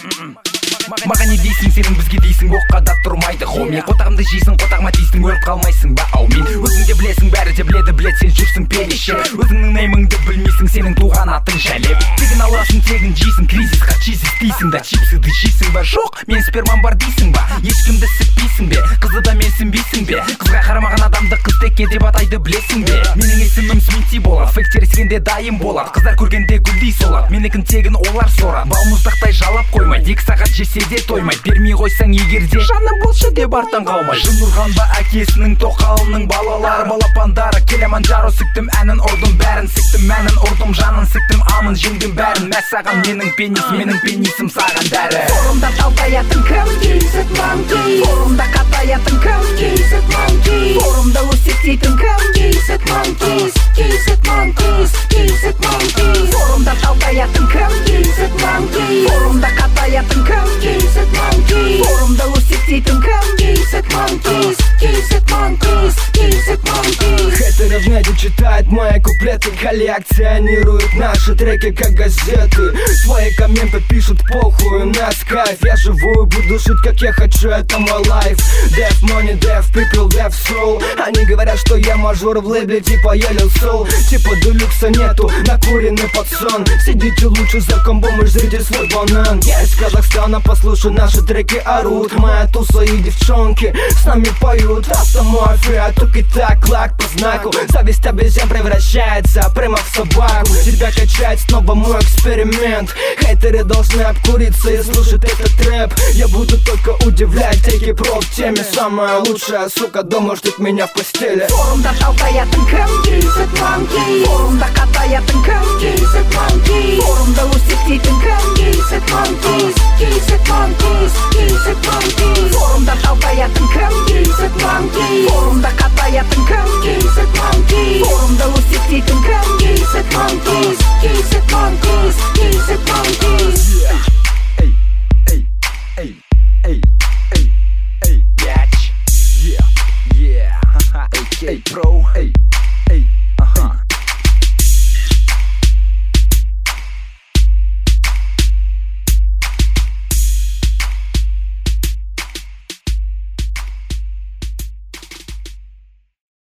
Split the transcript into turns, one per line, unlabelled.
Маған не дейсің, сенің бізге дейсің, оққа да тұрмайды хоми. Қотағымды жейсің, қотағыма тиістің, өліп қалмайсың ба аумин. Өзің де білесің, бәрі де біледі, білет, сен жүрсің переше. Өзіңнің наймыңды білмейсің, сенің туған атың жәлеп. Тегін аласың, тегін жейсің, кризисқа чиз істейсің да. Чипсыды жейсің ба, жоқ, мен спермам бар дейсің ба. Ешкімді сікпейсің бе, қызды да менсінбейсің бе. Қызға қарамаған адамды қыз теке деп атайды білесің бе. Менің есімім Смити болады, фейктер ескенде дайын болады. Қыздар көргенде гүлдей солады, менікін тегін олар сорады. Балмұздақтай жалап қоймайды, 2 сағат жесе де тоймайды. Бермей қойсаң егерде жаным болшы деп арттан қалмай. Жын ұрған ба әкесінің, тоқалының балалары, балапандары. Келеманджаро сіктім, әнін ұрдым, бәрін сіктім, әнін ұрдым, жанын сіктім, амын жеңдім бәрін. Мәссаған менің пенисім саған дәрі.
Форумда талтаятын кім? Кейсет манки. Форумда қатаятын кім? Кейсет манки. Форумда өсектейтін кім? Кейсет манкис. Кейсет манкис. Кейсет манкис. Форумда талтаятын кім? Кейсет манки. Форумда қатаятын кім? Кейсет манки. Форумда өсектейтін кім? Кейсет манкис. Кейсет манкис. Кейсет манкис.
Хейтеры в нете читают мои куплеты, коллекционируют наши треки как газеты. Свои комменты пишут похуй на скайп. Я живу и буду жить как я хочу, это мой лайф. Death money, death people, death soul. Они говорят, что я мажор в лейбле типа я Lil Soul. Типа делюкса нету, накуренный пацан. Сидите лучше за комбом и жрите свой банан. Я из Казахстана, послушай, наши треки орут. Моя туса и девчонки с нами поют. Автомафия, тук и так, лак по знаку. Зависть обезьян превращается прямо в собаку. Тебя качает снова мой эксперимент. Хейтеры должны обкуриться и слушать этот рэп. Я буду только удивлять, теки про в теме. Самая лучшая сука дома ждет меня в постели.
Форумда талтаятын кім? Кейсет манки. Форумда қатаятын кім? Кейсет манки. Форумда өсектейтін кім? Кейсет манкис. Кейсет манкис.